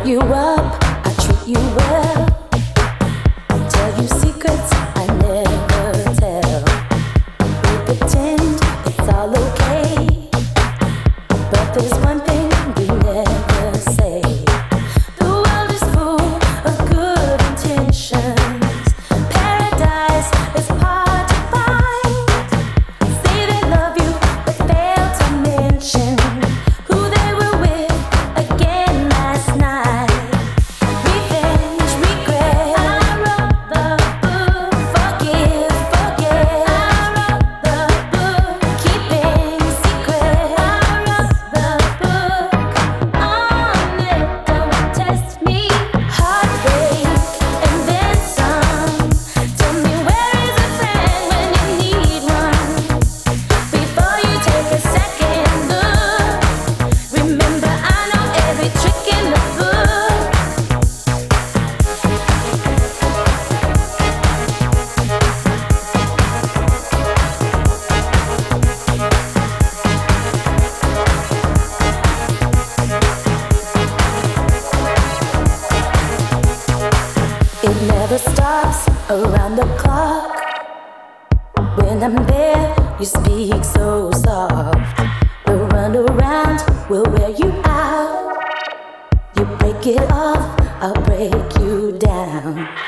you up, I treat you well. Tell you secrets I never tell. We pretend it's all okay, but there's one thing we never say. The world is full of good intentions. Paradise is hard to find. Say they love you, but fail to mention who they were with again last night. Revenge, regret. I wrote the book. Forgive, forget. I wrote the book. Keeping secret. I wrote the book. On it, don't test me. Heartbreak and then some. Tell me, where is a friend when you need one? Before you take a second look, remember I know every trick in the book. It never stops around the clock. When I'm there, you speak so soft. The runaround will wear you out. You break it off, I'll break you down.